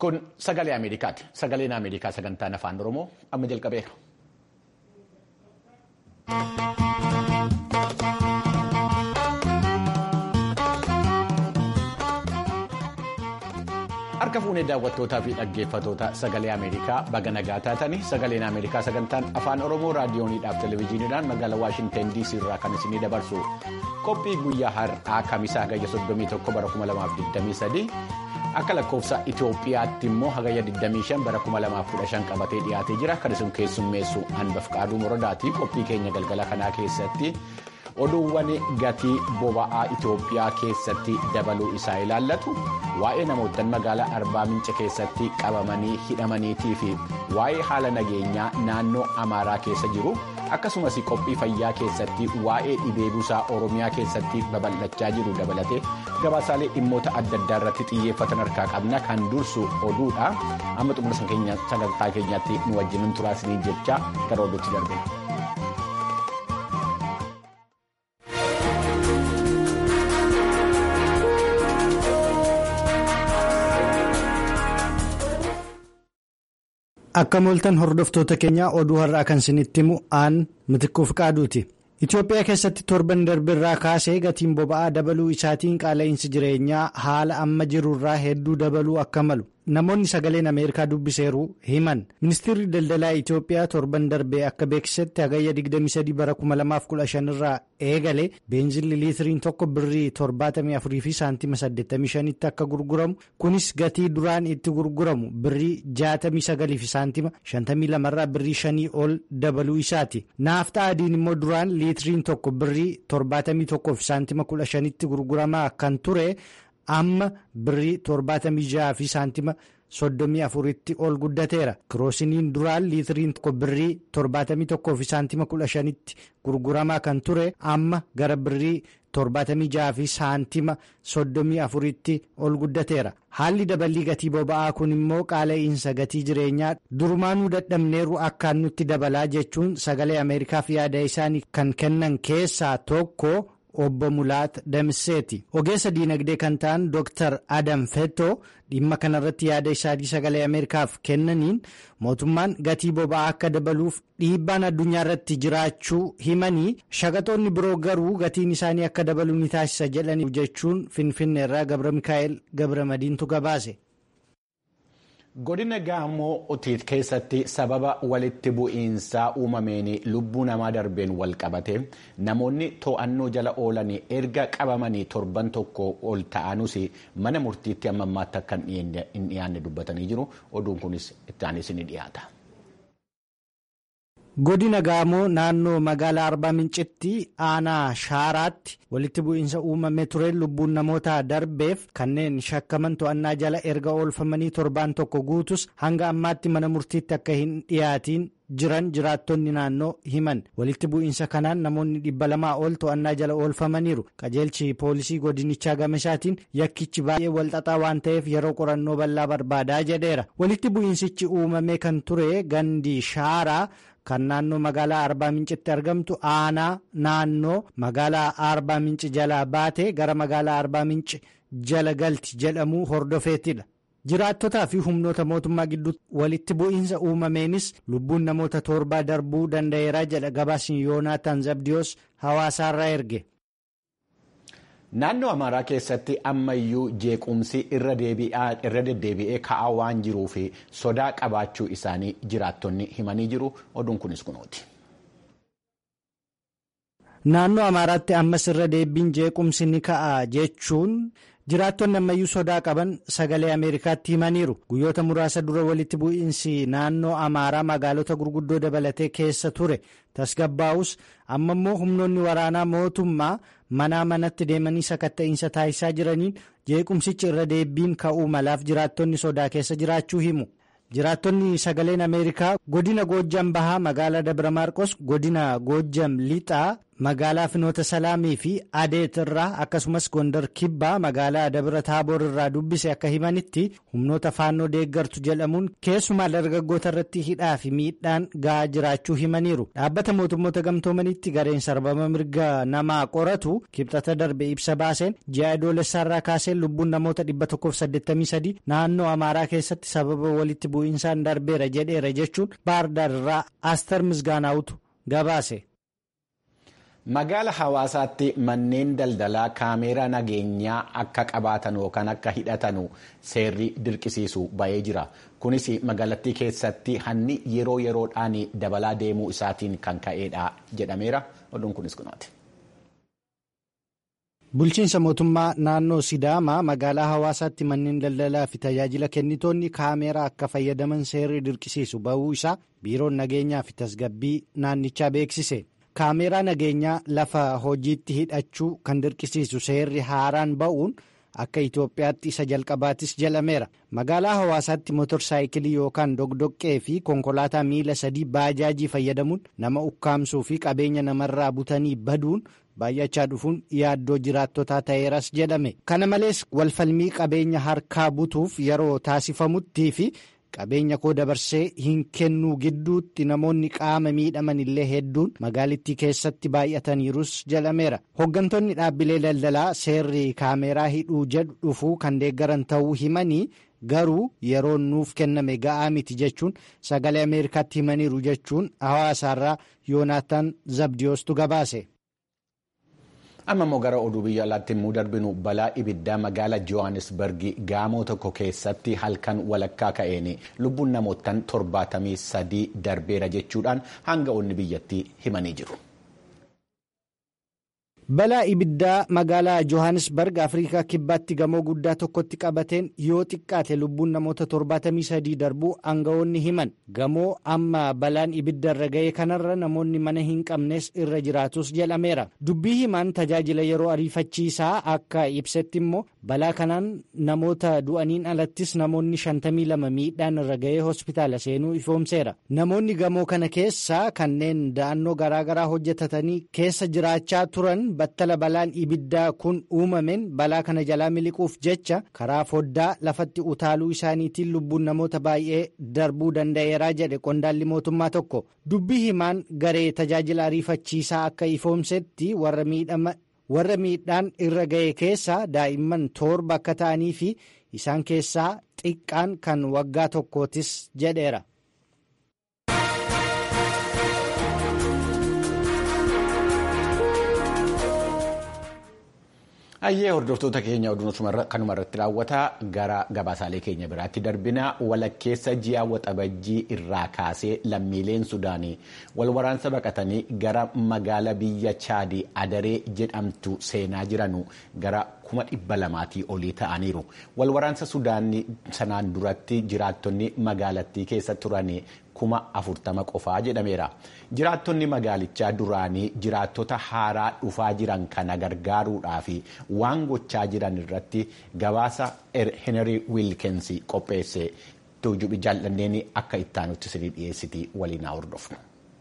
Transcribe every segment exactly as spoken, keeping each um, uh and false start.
Kun sagalee Ameerikaati. Sagaleen Ameerikaa sagantaan afaan Oromoo amma jalqabeera. Harka fuunee daawwattootaa fi dhaggeeffattoota sagalee Ameerikaa baga nagaa taatanii sagaleen Ameerikaa sagantaan afaan Oromoo raadiyooniidhaaf televezyiiniidhaan magaalaa Waashinten D C irraa kan isinii dabarsu qophii guyyaa har'aa kamisaa hagayya soddomii tokko bara kuma lamaaf digdamii sadii akka lakkoofsa Itoophiyaatti immoo hagayya digdamii shan bara kuma lamaaf kudha shan qabatee dhiyaatee jira. Kan isin keessummeessu Anbafqaaduu Morodaatii qophii keenya galgala kanaa keessatti oduuwwan gatii boba'aa Itoophiyaa keessatti dabaluu isaa ilaallatu waa'ee namoota magaalaa Arbaa Minci keessatti qabamanii hidhamaniitii fi waa'ee haala nageenyaa naannoo Amaaraa keessa jiru akkasumas qophii fayyaa keessatti waa'ee dhibee busaa Oromiyaa keessatti babal'achaa jiru dabalatee gabaasaalee dhimmoota adda addaa irratti xiyyeeffatan harkaa qabna. Kan dursu oduudha. Amma xumura keenya sagantaa keenyaatti nu wajjin turaasanii jecha gara oduutti darbina. Akka mooltan hordoftoota keenyaa oduu har'aa kan isinitti himu aan Mitikkuu Fiqaaduuti. Itoophiyaa keessatti torban darbirraa kaasee gatiin boba'aa dabaluu isaatiin qaala'insi jireenyaa haala amma jirurraa hedduu dabaluu akka malu namoonni sagaleen Ameerikaa dubbiseeru himan. Ministeerri daldalaa Itoophiyaa torban darbee akka beeksisetti hagayya digdamii sadii bara kuma lamaaf kudha shan irraa eegale beenzilli liitiriin tokko birrii torbaatamii afurii fi saantima saddeettamii shanitti akka gurguramu kunis gatii duraan itti gurguramu birrii jaatamii sagalii fi saantima shantamii lamarraa birrii shanii ol dabaluu isaati. Naaftaa adiin immoo duraan liitiriin tokko birrii torbaatamii tokkoo fi saantima kudha shanitti gurguramaa kan ture amma birrii torbaatamii jaha fi saantima soddomii afuritti ol guddateera. Kiroosiniin duraan liitiriin tokko birrii torbaatamii tokkoo fi saantima kudha shanitti gurguramaa kan ture amma gara birrii torbaatamii jaha fi saantima soddomii afuritti ol guddateera. Haalli daballii gatii boba'aa kun immoo qaala'insa gatii jireenyaa durumaanuu dadhabneeru akkaan nutti dabalaa jechuun sagalee Ameerikaaf yaada isaanii kan kennan keessaa tokko Obbo Mulaat Damiseeti. Ogeessa diinagdee kan ta'an Dooktar Adam Fettoo dhimma kanarratti yaada isaanii sagalee Ameerikaaf kennaniin mootummaan gatii boba'aa akka dabaluuf dhiibbaan addunyaa irratti jiraachuu himanii shaqaxoonni biroo garuu gatiin isaanii akka dabaluu ni taasisa jedhaniif jechuun Finfinneerraa Gabra Mikaa'el Gabra Madiintu gabaase. Godina Gaamoo Otiit keessatti sababa walitti bu'iinsaa uumameen lubbuu namaa darbeen wal qabate namoonni to'annoo jala oolanii erga qabamanii torban tokko ol ta'anus mana murtiitti amma ammaatti akka hin dhiyaanne dubbatanii jiru. Oduun kunis itti aanee ni dhiyaata. Godina Gaamoo naannoo magaalaa Arbaa Mincitti aanaa Shaaraatti walitti bu'iinsa uumamee ture lubbuun namoota darbeef kanneen shakkaman to'annaa jala erga oolfamanii torbaan tokko guutus hanga ammaatti mana murtiitti akka hin dhiyaatiin jiran jiraattonni naannoo himan. Walitti bu'iinsa kanaan namoonni dhibba lamaa ol to'annaa jala oolfamaniiru. Qajeelchi poolisii godinichaa gama isaatiin yakkichi baay'ee walxaxaa waan ta'eef yeroo qorannoo bal'aa barbaadaa jedheera. Walitti bu'iinsichi uumamee kan ture gandi Shaaraa kan naannoo magaalaa Arbaa Mincitti argamtu aanaa naannoo magaalaa Arbaa Minci jalaa baatee gara magaalaa Arbaa Minci jala galti jedhamu hordofeetidha. Jiraattotaa fi humnoota mootummaa gidduutti walitti bu'iinsa uumameenis lubbuun namoota torbaa darbuu danda'eera jedha gabaasni Yoonaataan Zabdiyoos hawaasaarraa erge. Naannoo Amaaraa keessatti ammayyuu jeequmsi irra deddeebi'ee ka'aa waan jiruuf sodaa qabaachuu isaanii jiraattonni himanii jiru. Oduun kunis kunooti. Naannoo Amaaraatti ammas irra deebiin jeequmsi ni ka'a jechuun jiraattonni ammayyuu sodaa qaban sagalee Ameerikaatti himaniiru. Guyyoota muraasa dura walitti bu'iinsi naannoo Amaaraa magaalota gurguddoo dabalatee keessa ture tasgabbaa'us amma immoo humnoonni waraanaa mootummaa manaa manatti deemanii sakatta'iinsa taasisaa jiraniin jeequmsichi irra deebiin ka'uu malaaf jiraattonni sodaa keessa jiraachuu himu. Jiraattonni sagaleen Ameerikaa godina Goojjam Bahaa magaalaa Dabra Maarqos godina Goojjam Lixaa magaalaa Finoota Salaamii fi Adeet irraa akkasumas Gondar Kibbaa magaalaa Dabra Taaboor irraa dubbise akka himanitti humnoota faannoo deeggartu jedhamuun keessumaa dargaggoota irratti hidhaa fi miidhaan ga'aa jiraachuu himaniiru. Dhaabbata mootummoota gamtoomanitti gareen sarbama mirga namaa qoratu kibxata darbe ibsa baaseen ji'a adoolessaarraa kaasee lubbuun namoota dhibba tokkoof saddeettamii sadii naannoo Amaaraa keessatti sababa walitti bu'iinsaan darbeera jedheera jechuun Baardaar irraa Aastar Misgaanaawutu gabaase. Magaala hawaasaatti manneen daldalaa kaameeraa nageenyaa akka qabaatan yookaan akka hidhatan seerri dirqisiisu ba'ee jira. Kunis magaalattii keessatti hanni yeroo yeroodhaan dabalaa deemuu isaatiin kan ka'eedha jedhameera. Oduun kunis kunaati. Bulchiinsa mootummaa naannoo Sidaamaa magaalaa hawaasaatti manneen daldalaa fi tajaajila kennitoonni kaameeraa akka fayyadaman seerri dirqisiisu ba'uu isaa biiroon nageenyaa fi tasgabbii naannichaa beeksise. Kaameeraa nageenyaa lafa hojiitti hidhachuu kan dirqisiisu seerri haaraan ba'uun akka Itoophiyaatti isa jalqabaatis jedhameera. Magaalaa hawaasaatti motorsaayikilii yookaan dogdoqqee fi konkolaataa miila sadii baajaajii fayyadamuun nama ukkaamsuu fi qabeenya namarraa butanii baduun baay'achaa dhufuun yaaddoo jiraattotaa ta'eeras jedhame. Kana malees walfalmii qabeenya harkaa butuuf yeroo taasifamutti fi qabeenya koo dabarsee hin kennuu gidduutti namoonni qaama miidhaman illee hedduun magaalittii keessatti baay'ataniirus jedhameera. Hooggantoonni dhaabbilee daldalaa seerri kaameeraa hidhuu jedhu dhufuu kan deeggaran ta'uu himanii garuu yeroon nuuf kenname ga'aa miti jechuun sagalee Ameerikaatti himaniiru jechuun hawaasaarraa Yoonaataan Zabdiyoostu gabaase. Amma immoo gara oduu biyya alaatti immoo darbinu balaa ibiddaa magaalaa Johannesburg gaamoo tokko keessatti halkan walakkaa ka'een lubbuun namootaan torbaatamii sadii darbeera jechuudhaan hanga'oonni biyyattii himanii jiru. Balaa ibiddaa magaalaa Johannesburg Afrikaa kibbaatti gamoo guddaa tokkotti qabateen yoo xiqqaate lubbuun namoota torbaatamii sadii darbuu hanga'oonni himan. Gamoo amma balaan ibidda irra ga'e kanarra namoonni mana hin qabnes irra jiraatus jedhameera. Dubbii himaan tajaajila yeroo ariifachiisaa akka ibsetti immoo balaa kanaan namoota du'aniin alattis namoonni shantamii lama miidhaan irra ga'ee hospitaala seenuu ifoomseera. Namoonni gamoo kana keessaa kanneen da'annoo garaagaraa hojjetatanii keessa jiraachaa turan battala balaan ibiddaa kun uumameen balaa kana jalaa miliquuf jecha karaa foddaa lafatti utaaluu isaaniitiin lubbuun namoota baay'ee darbuu danda'eeraa jedhe qondaalli mootummaa tokko. Dubbii himaan garee tajaajila ariifachiisaa akka ifoomsetti warra miidhama warra miidhaan irra ga'e keessaa daa'imman torba akka ta'anii fi isaan keessaa xiqqaan kan waggaa tokkootis jedheera. Ayyee hordoftoota keenya oduun kanuma irratti raawwataa gara gabaasaalee keenya biraatti darbina walakkeessa ji'a waxabajjii irraa kaasee lammiileen Sudaanii walwaraansa baqatanii gara magaala biyya Chaadii Adaree jedhamtu seenaa jiranu gara kuma dhibba lamaatii olii ta'aniiru. Walwaraansa Sudaanii sanaan duratti jiraattonni magaalattii keessa turanii kuma afurtama qofaa jedhameera. Jiraattonni magaalichaa duraanii jiraattota haaraa dhufaa jiran kana gargaaruudhaaf waan gochaa jiran irratti gabaasa Henry Wilkins qopheesse tuujubi jaalladheen akka ittaanutti sirrii dhiyeessiti waliin hordofnu.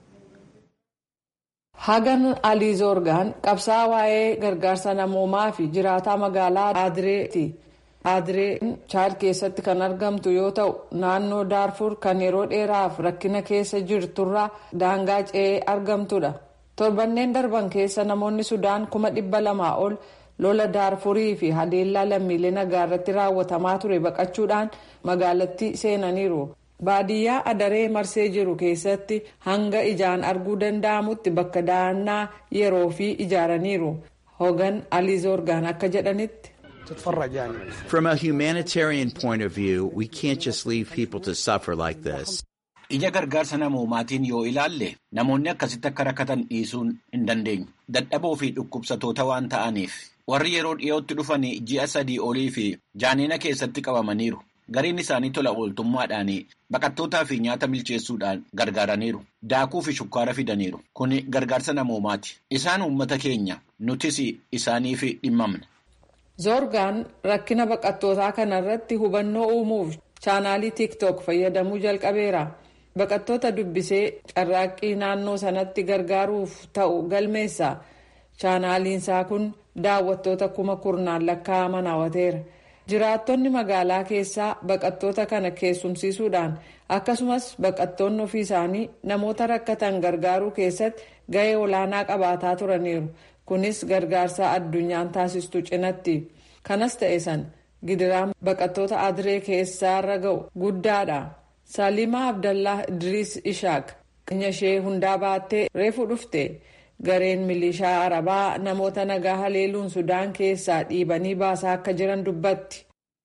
Hagan Alii Zoorgaan qabsaa waa'ee gargaarsa namoomaa fi jiraataa magaalaa Adireeti. Adireen Chaad keessatti kan argamtu yoo ta'u naannoo Daarfur kan yeroo dheeraaf rakkina keessa jirturraa daangaa ce'ee argamtudha. Torbanneen darban keessa namoonni Sudaan kuma dhibba lamaa ol lola Daarfurii fi haleellaa lammiilee nagaa irratti raawwatamaa ture baqachuudhaan magaalattii seenaniiru. Baadiyyaa Adaree marsee jiru keessatti hanga ijaan arguu danda'amutti bakka dahannaa yeroo fi ijaaraniiru. Hogan Alii Zoorgaan akka jedhanitti. From a humanitarian point of view, we can't just leave people to suffer like this. Ija gargaarsa namoomaatiin yoo ilaalle namoonni akkasitti akka rakkatan dhiisuun hin dandeenyu. Dadhaboo fi dhukkubsatoota waan ta'aniif warri yeroo dhiyootti dhufan ji'a sadii olii fi jaaniina keessatti qabamaniiru. Gariin isaanii tola ooltummaadhaan baqattootaa fi nyaata milcheessuudhaan gargaaraniiru. Daakuu fi shukkaara fidaniiru. Kun gargaarsa namoomaati. Isaan uummata keenya nutis isaaniif dhimmamna. Zoorgaan rakkina baqattootaa kanarratti hubannoo uumuuf chaanaalii TikTok fayyadamuu jalqabeera. baqattoota dubbisee carraaqqii naannoo sanatti gargaaruuf ta'u galmeessa. Chaanaaliinsaa kun daawwattoota kuma kurnaan lakkaa'aman hawwateera. Jiraattonni magaalaa keessaa baqattoota kana keessumsiisuudhaan akkasumas baqattoonni ofii isaanii namoota rakkatan gargaaruu keessatti gahee olaanaa qabaataa turaniiru. Kunis gargaarsa addunyaan taasistu cinatti. Kanas ta'e san gidiraan baqattoota Adiree keessaarra ga'u guddaadha. Salimaa Abdallah Idris Ishaaq qenya ishee hundaa baattee reefu dhufte. Gareen milishaa Arabaa namoota nagaa haleeluun Sudaan keessaa dhiibanii baasaa akka jiran dubbatti.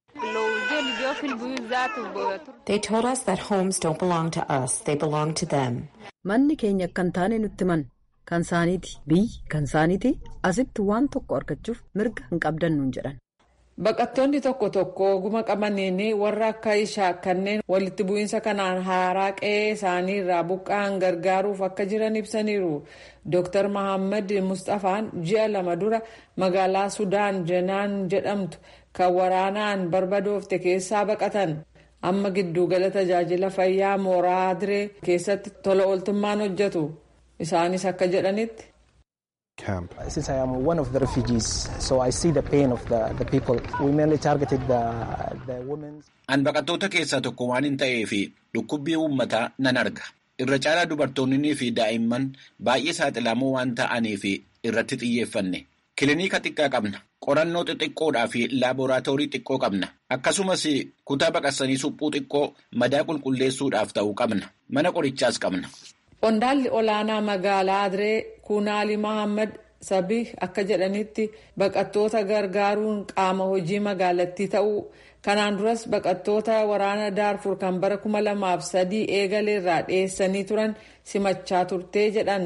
They told us that homes don't belong to us, they belong to them. Manni keenya akka hin taane nutti himan. Kan saaniiti. Biyyi kan saaniiti. Asitti waan tokko argachuuf mirga hin qabdan nuun jedhan. Baqattoonni tokko tokko oguma qabaniin warra akka ishaa kanneen walitti bu'iinsa kanaan haaraa qe'ee isaanii irraa buqqa'an gargaaruuf akka jiran ibsaniiru. Dooktar Mahammad Mustafaan ji'a lama dura magaalaa Sudaan Jenaan jedhamtu kan waraanaan barbadoofte keessaa baqatan. Amma giddugala tajaajila fayyaa mooraa Adiree keessatti tola ooltummaan hojjetu. Isaanis akka jedhanitti. Camp. Since I am one of the refugees, so I see the pain of the, the people. We mainly targeted the, the women. An baqattoota keessaa tokko waan hin ta'eef dhukkubbii uummataa nan arga. Irra caalaa dubartoonnii fi daa'imman baay'ee saaxilamoo waan ta'aniif irratti xiyyeeffanne. Kilinika xiqqaa qabna. Qorannoo xixiqqoodhaa fi laaboraatoorii xiqqoo qabna. Akkasumas kutaa baqassanii suphuu xiqqoo madaa qulqulleessuudhaaf ta'u qabna. Mana qorichaas qabna. Qondaalli olaanaa magaalaa Adiree Kunaali Mahammad Sabii akka jedhanitti baqattoota gargaaruun qaama hojii magaalattii ta'uu kanaan duras baqattoota waraana Daarfur kan bara kuma lamaaf sadii eegaleerraa dhiyeessanii turan simachaa turtee jedhan.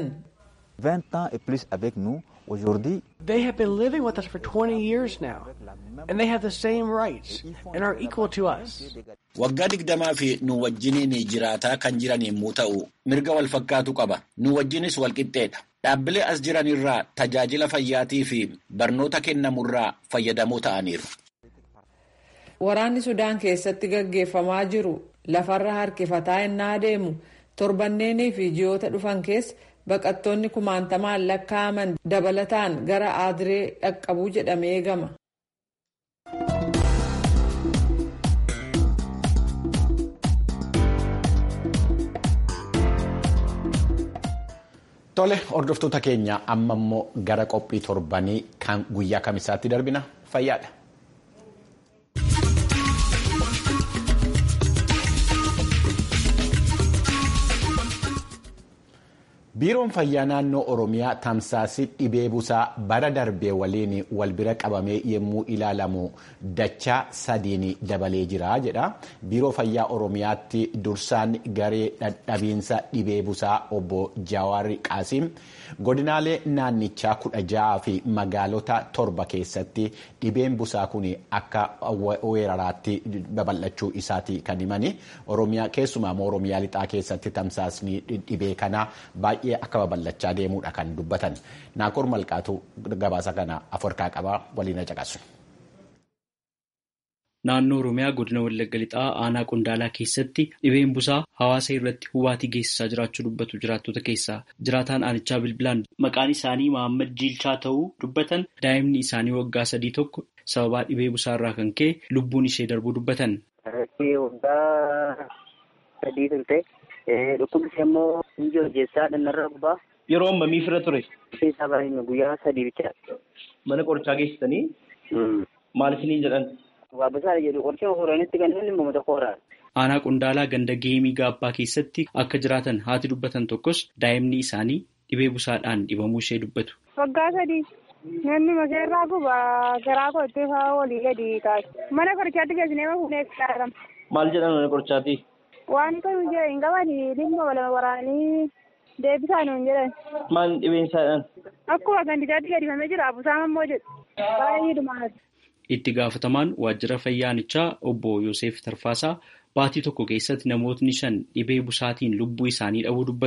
They have been living with us for twenty years now, and they have the same rights and are equal to us. Waggaa digdamaa fi nu wajjiniin jiraataa kan jiran yommuu ta'u mirga wal fakkaatu qaba. Nu wajjinis wal qixxeedha. Dhaabbilee as jiran irraa tajaajila fayyaatii fi barnoota kennamurraa fayyadamoo ta'aniiru. Waraanni Sudaan keessatti gaggeeffamaa jiru lafarra harkifataa innaa deemu torbanneenii fi ji'oota dhufan keessa baqattoonni kumaantamaan lakkaa'aman dabalataan gara Adiree dhaqqabuu jedhamee eegama. Tole hordoftoota keenya amma immoo gara qophii torbanii kan guyyaa kamisaatti darbina fayyaadha. Biiroon fayyaa naannoo Oromiyaa tamsaasii dhibee busaa bara darbee waliin wal bira qabamee yommuu ilaalamu dachaa sadiin dabalee jira jedha. Biiroo fayyaa Oromiyaatti dursaan garee dhadhabiinsa dhibee busaa obbo Jawaar Qaasiim godinaalee naannichaa kudha ja'a fi magaalota torba keessatti dhibeen busaa kun akka weeraraatti babal'achuu isaati kan himani. Oromiyaa keessumaa Oromiyaa lixaa keessatti tamsaasni dhibee kana baay'ee akka babal'achaa deemuudha kan dubbatan. Naakoor Malqaatu gabaasa kana Afrikaa qabaa waliin caqasu. Naannoo Oromiyaa godina Wallagga Lixaa aanaa Qondaalaa keessatti dhibeen busaa hawaasa irratti hubaatii geessisaa jiraachuu dubbatu jiraattota keessaa. Jiraataan aanichaa bilbilaan maqaan isaanii Mahammad Jiilchaa ta'uu dubbatan daa'imni isaanii waggaa sadii tokko sababaa dhibee busaa irraa kan ka'e lubbuun ishee darbuu dubbatan. Dhukkubni immoo inji hojjeessaa dhannarra gubbaa. Yeroo ammamii fira ture? Isaa baay'ina guyyaa sadii bicha. Mana qorichaa geessitanii? Maal isinii jedhan? Waa busaa jedhu qoricha horanitti kan inni uummata kooraan. Aanaa Qondaalaa ganda geemii gaabbaa keessatti akka jiraatan haati dubbatan tokkos daa'imni isaanii dhibee busaadhaan dhibamuu ishee dubbatu. Waggaa sadii namni maseerraa gubaa garaa koottee fa'aa walii gadi taate. Mana qorichaatti geessinee fuunee qaadama. Maal jedhan mana qorichaatti? Waan kan hin qabani dhimma wal waraanii deebisaa nuun jedhan. Maal dhibeen isaadhaan? Akkuma gandichaatti gadifamee jira busaan ammoo jedhu. Baay'ee dhumaati. Itti gaafatamaan waajjira fayyaanichaa obbo Yoseef Tarfaasaa baatii tokko keessatti namootni shan dhibee busaatiin lubbuu isaanii dhabuu dubbatu.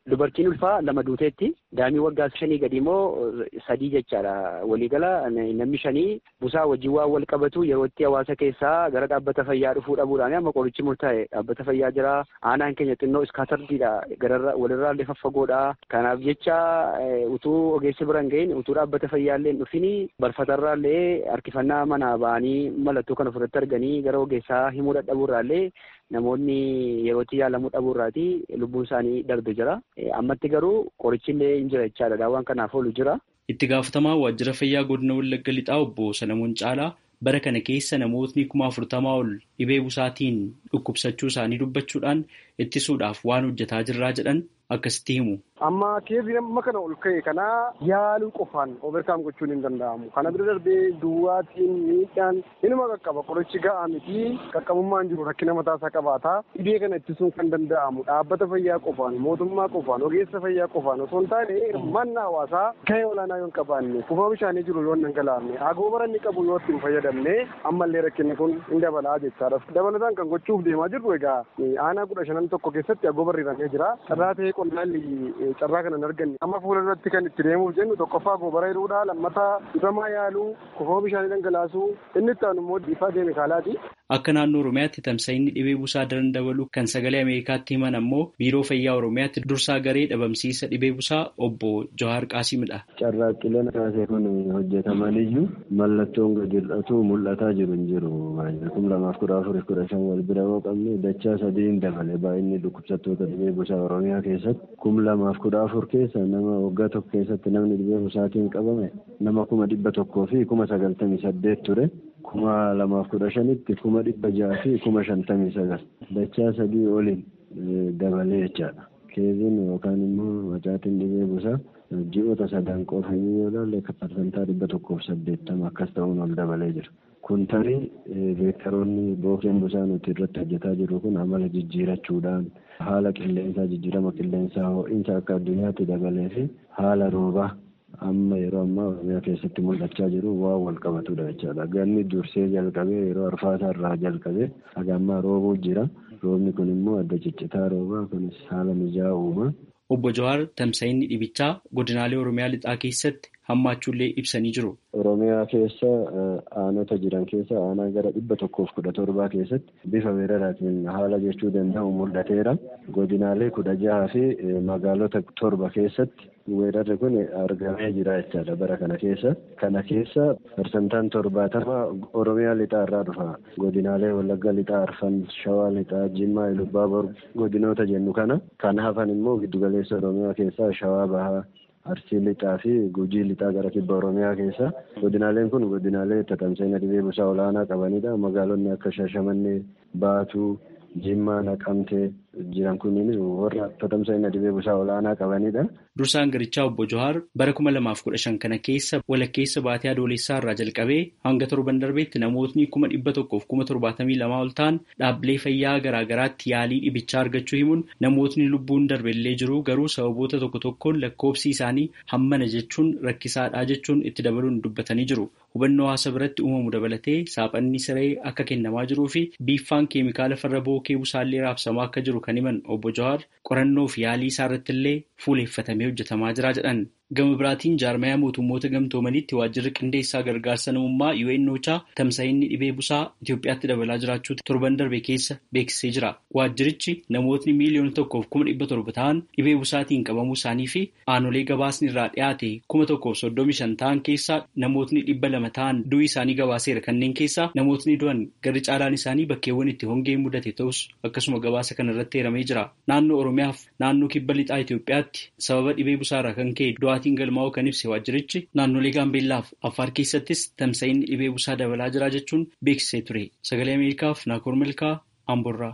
dubartiin ulfaa lama duuteetti daa'imni waggaa shanii gadi immoo sadii jechaadha waliigala namni shanii busaa wajjin waan wal qabatu yeroo itti hawaasa keessaa gara dhaabbata fayyaa dhufuu dhabuudhaan amma qorichi murtaa'e dhaabbata fayyaa jira aanaan keenya xinnoo iskaatardiidha gararra walirraa illee faffagoodha kanaaf jecha utuu ogeessi biraan ga'in utuu dhaabbata fayyaa illee dhufini barfatarraa illee harkifannaa manaa ba'anii mallattoo kana ofirratti arganii gara ogeessaa himuu dadhabuurraa illee namoonni yerootti yaalamuu dhabuurraati lubbuun isaanii darbe jira. Ammatti garuu qorichi illee hin jira jechaadha. Daawwaan kanaaf oolu jira. Itti gaafatamaa waajjira fayyaa godina Wallagga Lixaa obbo Salamuun Caalaa bara kana keessa namootni kuma afurtamaa ol dhibee busaatiin dhukkubsachuu isaanii dubbachuudhaan ittisuudhaaf waan hojjetaa jirraa jedhan akkasitti himu. Amma keerri amma kana ol ka'e kana yaaluu qofaan overkaam gochuun hin danda'amu. Kana bira darbee duwwaatiin miidhaan inuma qaqqaba qorichi ga'aa miti qaqqabummaan jiru rakkina mataasaa qabaata. Dhibee kana ittisuun kan danda'amu dhaabbata fayyaa qofaan mootummaa qofaan ogeessa fayyaa qofaan osoo hin taane manna hawaasaa gahee olaanaa yoo hin qabaanne kuufama bishaanii jiru yoo hin dhangalaafne agooba inni qabu yoo ittiin fayyadamne ammallee rakkinni kun hin dabalaa jechaadha. Dabalataan kan gochuuf deemaa jirru egaa aanaa kudha shanan tokko keessatti agooba riiramee jira. Carraa ta'ee qonnaalli carraa kana hin arganne amma fuula duratti kan itti deemuuf jennu tokkoffaa goobara hidhuudha lammataa dhibamaa yaaluu kuufama bishaanii dhangalaasuu inni itti aanu immoo bifa keemikaalaati. Akka naannoo Oromiyaatti tamsa'inni dhibee busaa daran dabaluu kan sagalee Ameerikaatti himan ammoo biiroo fayyaa Oromiyaatti dursaa garee dhabamsiisa dhibee busaa obbo Jawaar Qaasimidha. Carraaqqileen kaasee kun hojjetamaniyyuu mallattoon gadi hir'atu mul'ataa jiru hin jiru. Kum lamaaf kudha afurii kudha shan wal bira yoo qabne dachaa sadiin dabale baay'inni dhukkubsattoota dhibee busaa Oromiyaa keessatti kum lamaaf kudha afur keessa nama waggaa tokko keessatti namni dhibee busaatiin qabame nama kuma dhibba tokkoo fi kuma sagaltamii saddeet ture. Kuma lamaaf kudha shanitti kuma dhibba jaha fi kuma shantamii sagal dachaa sadii oliin dabalee jechaadha. Keeziin yookaan immoo macaatiin dhibee busaa ji'oota sadan qofayyuu yoo ilaalle parsantaa dhibba tokkoof saddeettama akkas ta'uun ol dabalee jira. Kun tarii veektaroonni bookeen busaa nuti irratti hojjetaa jiru kun amala jijjiirachuudhaan haala qilleensaa jijjiirama qilleensaa ho'iinsa akka addunyaatti dabalee fi haala roobaa amma yeroo ammaa Oromiyaa keessatti mul'achaa jiru waan wal qabatudha jechaadha. Ganni dursee jalqabee yeroo arfaasaa irraa jalqabee haga ammaa roobuu jira. Roobni kun immoo adda ciccitaa roobaa kunis haala mijaa'aa uuma. Obbo Jawaar tamsa'inni dhibichaa godinaalee Oromiyaa lixaa keessatti hammaachuullee ibsanii jiru. Oromiyaa keessa aanota jiran keessa aanaa gara dhibba tokkoof kudha torbaa keessatti bifa weeraraatiin haala jechuu danda'u mul'ateera. Godinaalee kudha jaha fi magaalota torba keessatti weerarri kun argamee jira jechaadha bara kana keessa. Kana keessa parsantaan torbaatama Oromiyaa lixaa irraa dhufa. Godinaalee Wallagga lixaa, Arfan, Shawaa lixaa, Jimmaa, Ilubbaabor godinoota jennu kana. Kan hafan immoo giddugaleessa Oromiyaa keessaa Shawaa bahaa. Arsii lixaa fi Gujii lixaa gara kibba Oromiyaa keessa. Godinaaleen kun godinaalee tamsa'ina dhibee busaa olaanaa qabanidha. Magaalonni akka Shashamannee, Baatuu, Jimmaa, Naqamtee jiran kunniin warra tamsa'ina dhibee busaa olaanaa qabanidha. Dursaan garichaa obbo Jawaar bara kuma lamaaf kudha shan kana keessa walakkeessa baatee adoolessaa irraa jalqabee hanga torban darbeetti namootni kuma dhibba tokkoof kuma torbaatamii lamaa ol ta'an dhaabbilee fayyaa garaa garaatti yaalii dhibichaa argachuu himuun namootni lubbuun darbellee jiru garuu sababoota tokko tokkoon lakkoofsi isaanii hammana jechuun rakkisaadhaa jechuun itti dabaluun dubbatanii jiru. Hubannoo hawaasa biratti uumamu dabalatee saaphanni siree akka kennamaa jiruu fi biiffaan keemikaala farra bookee busaallee raabsamaa akka jiru kan himan obbo Jawaar qorannoo fi yaalii isaa irratti illee fuuleeffatamee hojjetamaa jira jedhan. Gama biraatiin jaarmayaa mootummoota gamtoomaniitti waajjirri qindeessaa gargaarsa namummaa U N O C H A tamsa'inni dhibee busaa Itoophiyaatti dabalaa jiraachuu torban darbe keessa beeksisee jira. Waajjirichi namootni miiliyoona tokkoof kuma dhibba torba ta'an dhibee busaatiin qabamuu isaanii fi aanolee gabaasni irraa dhiyaate kuma tokkoof soddomii shan ta'an keessaa namootni dhibba lama ta'an du'ii isaanii gabaaseera. Kanneen keessaa namootni du'an garri caalaan isaanii bakkeewwan itti hongeen mudate ta'us akkasuma gabaasa kana irratti eeramee jira. Naannoo Oromiyaaf naannoo kibba lixaa Itoophiyaatti sababa dhibee busaarraa kan ka'e du'aatiin galmaa'uu kan ibse waajjirichi naannolee Gaambeellaaf Affaar keessattis tamsa'inni dhibee busaa dabalaa jira jechuun beeksisee ture. Sagalee Ameerikaaf Naakoor Milkaa Amborraa.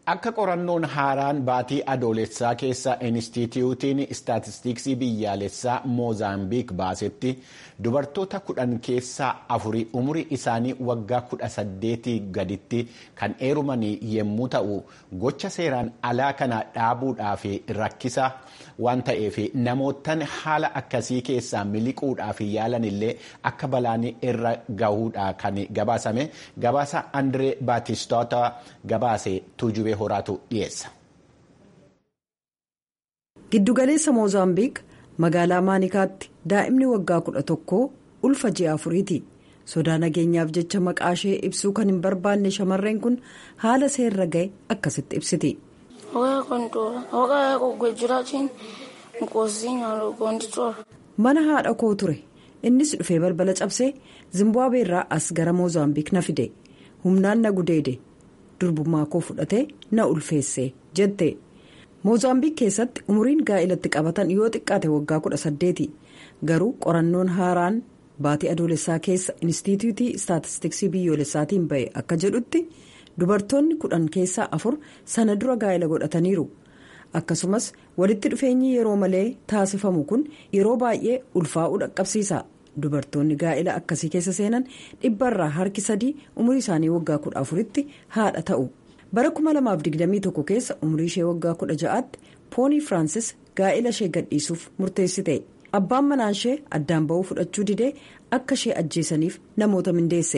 Akka qorannoon haaraan baatii adoolessaa keessa Inistituutiin Istaatistiksii biyyaalessaa Moozaambiik baasetti dubartoota kudhan keessaa afuri umurii isaanii waggaa kudha saddeetii gaditti kan heerumanii yommuu ta'u, gocha seeraan alaa kana dhaabuudhaaf rakkisa waan ta'eef namootaan haala akkasii keessaa miliquudhaaf yaalan illee akka balaan irra gahuudha kan gabaasame. Gabaasa Andree Baatistoota gabaase tuujubee horaatu dhiyeessa. Giddugaleessa Moozaambiik magaalaa Maanikaatti daa'imni waggaa kudha tokkoo ulfa ji'a afuriiti. Sodaa nageenyaaf jecha maqaa ishee ibsuu kan hin barbaanne shamarreen kun haala seerra ga'e akkasitti ibsiti. Mana haadha koo ture. Innis dhufee balbala cabsee Zimbaabuweerraa as gara Moozaambiik na fide. Humnaan na gudeede. Durbummaa koo fudhatee na ulfeesse jette. Moozaambiik keessatti umuriin gaa'ilatti qabatan yoo xiqqaate waggaa kudha saddeeti. Garuu qorannoon haaraan baatii adoolessaa keessa Inistituutii Istaatistiksii biyyoolessaatiin ba'e akka jedhutti dubartoonni kudhan keessaa afur sana dura gaa'ila godhataniiru. Akkasumas walitti dhufeenyi yeroo malee taasifamu kun yeroo baay'ee ulfaa'uu dhaqqabsiisa. Dubartoonni gaa'ila akkasii keessa seenan dhibbarraa harki sadii umurii isaanii waggaa kudha afuritti haadha ta'u. Bara kuma lamaaf digdamii tokko keessa umurii ishee waggaa kudha ja'aatti Poonii Firaansis gaa'ila ishee gadhiisuuf murteessite. Abbaan manaa ishee addaan ba'uu fudhachuu didee akka ishee ajjeesaniif namoota mindeesse.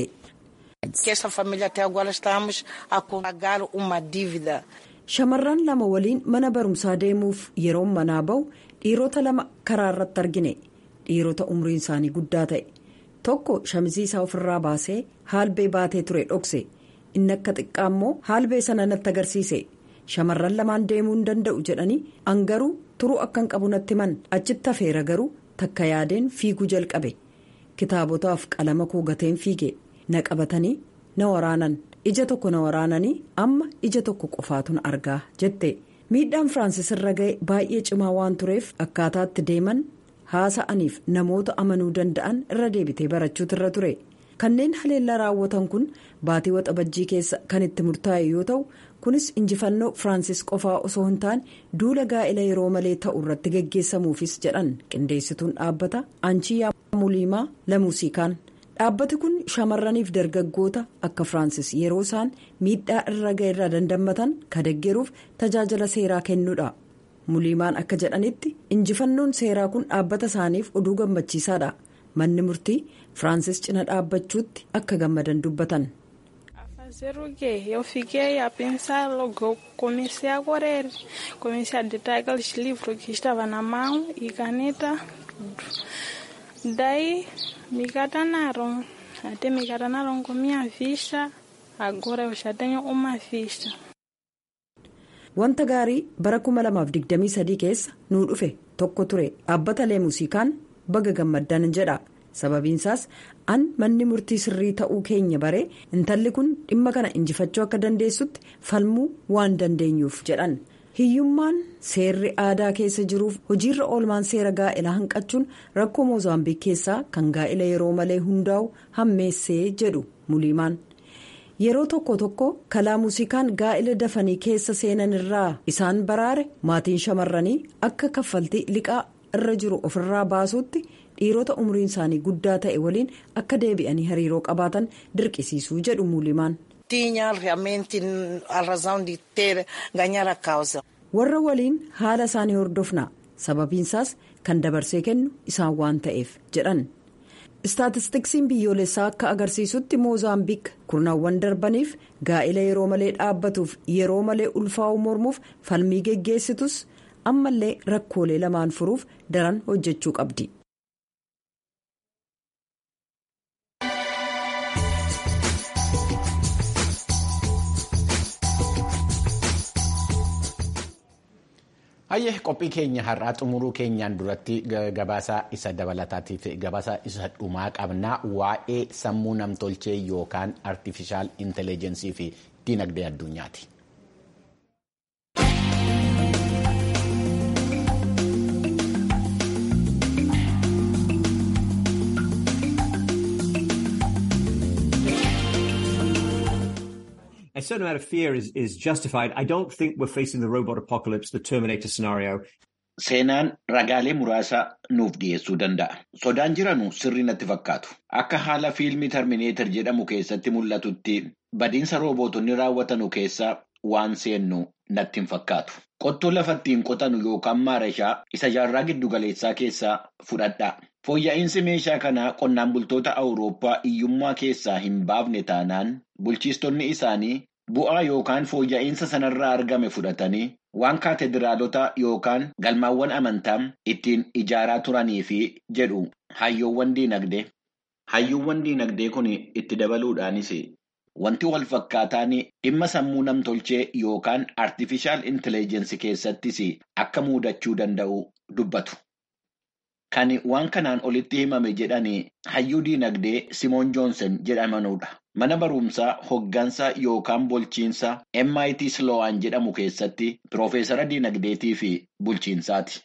Shamarran lama waliin mana barumsaa deemuuf yeroo manaa ba'u dhiirota lama karaa irratti argine. Dhiirota umriin isaanii guddaa ta'e. Tokko shamizii isaa ofirraa baasee haalbee baatee ture dhokse. Inni akka xiqqaa immoo haalbee sana natti agarsiise. Shamarran lamaan deemuu hin danda'u jedhanii an garuu turuu akkan qabu natti himan. Achitti hafeera garuu takka yaadeen fiiguu jalqabe. Kitaabotaaf qalama koo gateen fiige. Na qabatanii na waraanan. Ija tokko na waraananii amma ija tokko qofaatun argaa jette. Miidhaan Firaansis irra ga'e baay'ee cimaa waan tureef akkaataatti deeman haasa'aniif namoota amanuu danda'an irra deebitee barachuutu irra ture. Kanneen haleellaa raawwatan kun baatii waxabajjii keessa kan itti murtaa'e yoo ta'u kunis injifannoo Firaansis qofaa osoo hin taane duula gaa'ila yeroo malee ta'u irratti geggeessamuufis jedhan qindeessituun dhaabbata Anchiyaa Muliimaa Lamuusikaan. Dhaabbati kun shamarraniif dargaggoota akka Firaansis yeroo isaan miidhaa irra ga'e irraa dandammatan kan deeggaruuf tajaajila seeraa kennuudha. Muliimaan akka jedhanitti injifannoon seeraa kun dhaabbata isaaniif oduu gammachiisaadha. Manni murtii Firaansis cina dhaabbachuutti akka gammadan dubbatan. Wanta gaarii bara kuma lamaaf digdamii sadii keessa nuu dhufe tokko ture dhaabbata Leemuusikaan baga gammaddan jedha. Sababiinsaas an manni murtii sirrii ta'uu keenya bare intalli kun dhimma kana injifachuu akka dandeessutti falmuu waan dandeenyuuf jedhan. Hiyyummaan seerri aadaa keessa jiruuf hojiirra oolmaan seera gaa'ilaa hanqachuun rakkoo Moozaambiik keessaa kan gaa'ila yeroo malee hundaa'u hammeessee jedhu Muliimaan. Yeroo tokko tokko kalaa muuzikaan gaa'ila dafanii keessa seenan irraa isaan baraare maatiin shamarranii akka kaffaltii liqaa irra jiru ofirraa baasuutti dhiirota umriin isaanii guddaa ta'e waliin akka deebi'anii hariiroo qabaatan dirqisiisuu jedhu Muliimaan. Warra waliin haala isaanii hordofna sababiinsaas kan dabarsee kennu isaan waan ta'eef jedhan. Istaatistiksiin biyyoolessaa akka agarsiisutti Moozaambiik kurnaawwan darbaniif gaa'ila yeroo malee dhaabbatuuf yeroo malee ulfaa'uu mormuuf falmii geggeessitus ammallee rakkoolee lamaan furuuf daran hojjechuu qabdi. Hayyee qophii keenya har'aa xumuruu keenyaan duratti gabaasa isa dabalataatiif gabaasa isa dhumaa qabnaa waa'ee sammuu namtolchee yookaan artifishaal intelligensii fi dinagdee addunyaati. certain amount of fear is, is justified. I don't think we're facing the robot apocalypse, the Terminator scenario. Seenaan ragaalee muraasa nuuf dhiyeessuu danda'a. Sodaan jiranu sirrii natti fakkaatu. Akka haala fiilmii Terminator jedhamu keessatti mul'atutti badiinsa roobootonni raawwatanu keessa waan seennu natti hin fakkaatu. Qottoo lafattiin qotanu yookaan maarashaa isa jaarraa giddugaleessaa keessaa fudhadhaa. Fooyya'insi meeshaa kanaa qonnaan bultoota Awurooppaa hiyyummaa keessaa hin baafne taanaan bulchiistonni isaanii bu'aa yookaan fooyya'insa sanarraa argame fudhatanii waan kaatedraalota yookaan galmaawwan amantaa ittiin ijaaraa turanii fi jedhu hayyoowwan diinagdee. Hayyoowwan diinagdee kun itti dabaluudhaanis wanti wal fakkaataan dhimma sammuu namtolchee yookaan artificial intelligence keessattis akka muudachuu danda'u dubbatu. Kan waan kanaan olitti himame jedhanii hayyuu diinagdee Simoon Joonsen jedhamanudha. Mana barumsaa hoggansa yookaan bulchiinsa M I T Sloan jedhamu keessatti Piroofeesara diinagdeetii fi bulchiinsaati.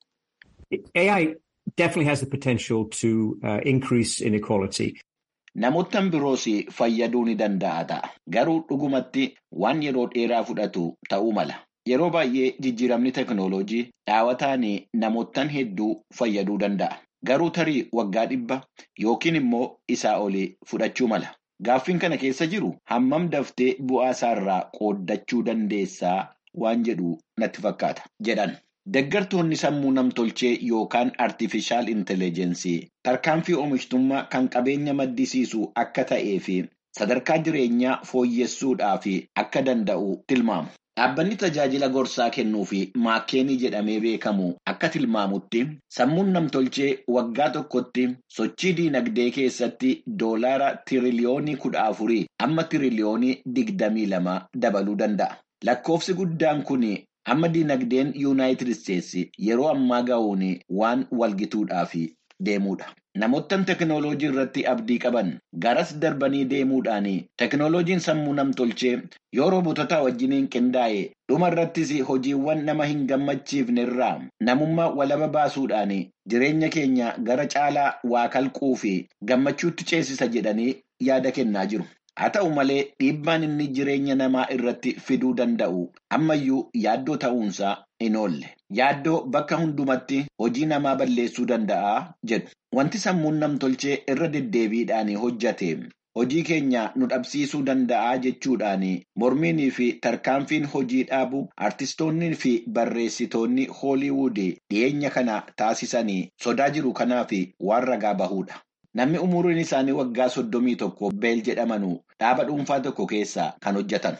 A I definitely has the potential to uh, increase inequality. Namoota biroos fayyaduu ni danda'a ta'a. Garuu dhugumatti waan yeroo dheeraa fudhatu ta'uu mala. Yeroo baay'ee jijjiiramni teknooloojii dhaawataan namootaan hedduu fayyaduu danda'a. Garuu tarii waggaa dhibba yookiin immoo isaa olii fudhachuu mala. Gaaffiin kana keessa jiru hammam daftee bu'aa isaarraa qooddachuu dandeessaa waan jedhu natti fakkaata jedhan. Deeggartoonni sammuu namtolchee yookaan artificial intelligence tarkaanfii oomishtummaa kan qabeenya maddisiisu akka ta'ee fi sadarkaa jireenyaa fooyyessuudhaaf akka danda'u tilmaamu. Dhaabbanni tajaajila gorsaa kennuu fi maakkeenii jedhamee beekamu akka tilmaamutti sammuun namtolchee waggaa tokkotti sochii diinagdee keessatti doolaara tiriliyoonii kudha afurii amma tiriliyoonii digdamii lama dabaluu danda'a. Lakkoofsi guddaan kun amma diinagdeen Yuunaayitid Isteetsi yeroo ammaa ga'uun waan walgituudhaaf deemudha. Namoottan teknooloojii irratti abdii qaban garas darbanii deemuudhaan teknooloojiin sammuu namtolchee yoo roobotota wajjiniin qindaa'e dhuma irrattis hojiiwwan nama hin gammachiifne irraa namummaa walaba baasuudhaan jireenya keenya gara caalaa waa kalquu fi gammachuutti ceesisa jedhanii yaada kennaa jiru. Haa ta'u malee dhiibbaan inni jireenya namaa irratti fiduu danda'u ammayyuu yaaddoo ta'uunsaa hin oolle. Yaaddoo bakka hundumatti hojii namaa balleessuu danda'a jedhu. Wanti sammuun namtolchee irra deddeebiidhaan hojjate hojii keenya nu dhabsiisuu danda'a jechuudhaan mormiinii fi tarkaanfiin hojii dhaabu artistoonnii fi barreessitoonni Hooliwuud dhiyeenya kana taasisanii sodaa jiru kanaaf waan ragaa bahudha. Namni umuriin isaanii waggaa soddomii tokko Beel jedhamanu dhaaba dhuunfaa tokko keessaa kan hojjetan.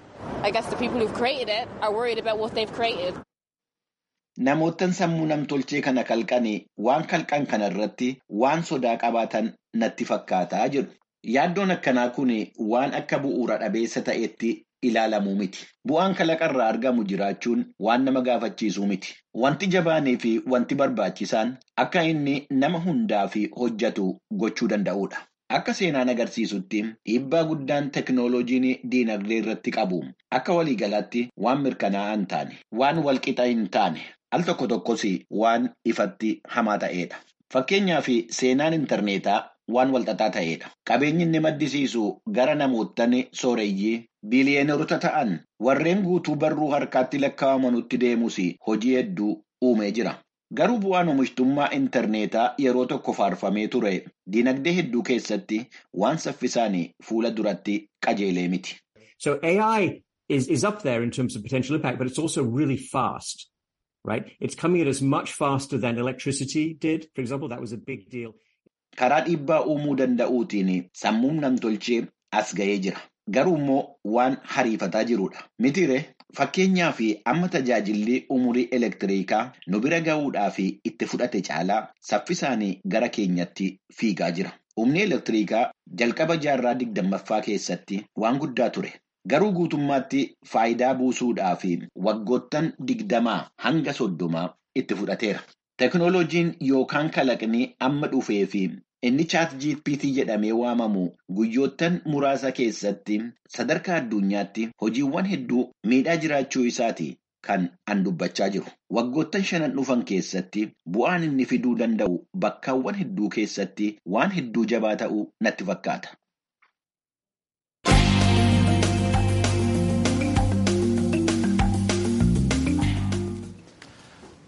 Namoottan sammuu namtolchee kana kalqanii waan kalqan kana irratti waan sodaa qabaatan natti fakkaataa jedhu. Yaaddoon akkanaa kun waan akka bu'uura dhabeessa ta'etti ilaalamuu miti. Bu'aan kalaqarraa argamu jiraachuun waan nama gaafachiisuu miti. Wanti jabaanii fi wanti barbaachisaan akka inni nama hundaaf hojjetu gochuu danda'udha. Akka seenaan agarsiisutti dhiibbaa guddaan teknooloojiin diinagdee irratti qabu akka waliigalaatti waan mirkanaa'aa hin taane, waan walqixa hin taane, al tokko tokkos waan ifatti hamaa ta'edha. Fakkeenyaaf seenaan intarneetaa waan walxaxaa ta'edha. Qabeenyi inni maddisiisu gara namoottan sooreyyii biiliyeenerota ta'an warreen guutuu barruu harkaatti lakkaa'amanutti deemus hojii hedduu uumee jira. Garuu bu'aan oomishtummaa intarneetaa yeroo tokko faarfamee ture diinagdee hedduu keessatti waan saffisaan fuula duratti qajeelee miti. So A I is, is up there in terms of potential impact, but it's also really fast, right? It's coming at us much faster than electricity did. For example, that was a big deal. Karaa dhiibbaa uumuu danda'uutiin sammuun namtolchee as ga'ee jira. Garuu immoo waan hariifataa jirudha. Mitire fakkeenyaa fi amma tajaajilli umurii elektiriikaa nu bira ga'uudhaa fi itti fudhate caalaa saffisaan gara keenyatti fiigaa jira. Humni elektiriikaa jalqaba jaarraa digdammaffaa keessatti waan guddaa ture. Garuu guutummaatti faayidaa buusuudhaa fi waggoottan digdamaa hanga soddomaa itti fudhateera. Teknooloojiin yookaan kalaqni amma dhufee fi inni chaat G P T jedhamee waamamu guyyoottan muraasa keessatti sadarkaa addunyaatti hojiiwwan hedduu miidhaa jiraachuu isaati kan an dubbachaa jiru. Waggoottan shanan dhufan keessatti bu'aan inni fiduu danda'u bakkaawwan hedduu keessatti waan hedduu jabaa ta'uu natti fakkaata.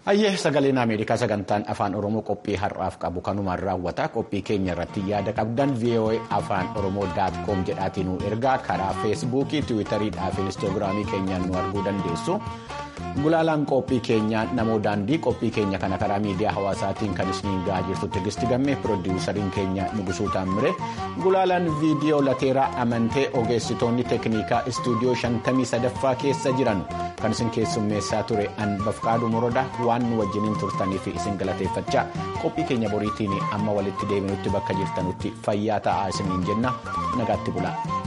Hayyee sagaleen Ameerikaa sagantaan afaan Oromoo qophii har'aaf qabu kanumaan raawwata. Qophii keenya irratti yaada qabdan V O A afaan oromoo daat koom jedhaatiin nu ergaa karaa feesbuukii, tiwiitariidhaa fi inistaagiraamii keenyaan nu arguu dandeessu. Gulaalaan qophii keenyaa namoo daandii qophii keenya kana karaa miidiyaa hawaasaatiin kan isiniin gahaa jirtu Tigistii Gammee, piroodiwusariin keenya Nugusuu Taammire, gulaalaan viidiyoo Lateeraa Amantee, ogeessitoonni teeknikaa istuudiyoo shantamii sadaffaa keessa jiran kan isin keessummeessaa ture an Bafqaaduu Morodaa waan nu wajjiniin turtaniif isin galateeffachaa qophii keenya boriitiin amma walitti deebinutti bakka jirtanutti fayyaa ta'aa isiniin jenna nagaatti bulaa.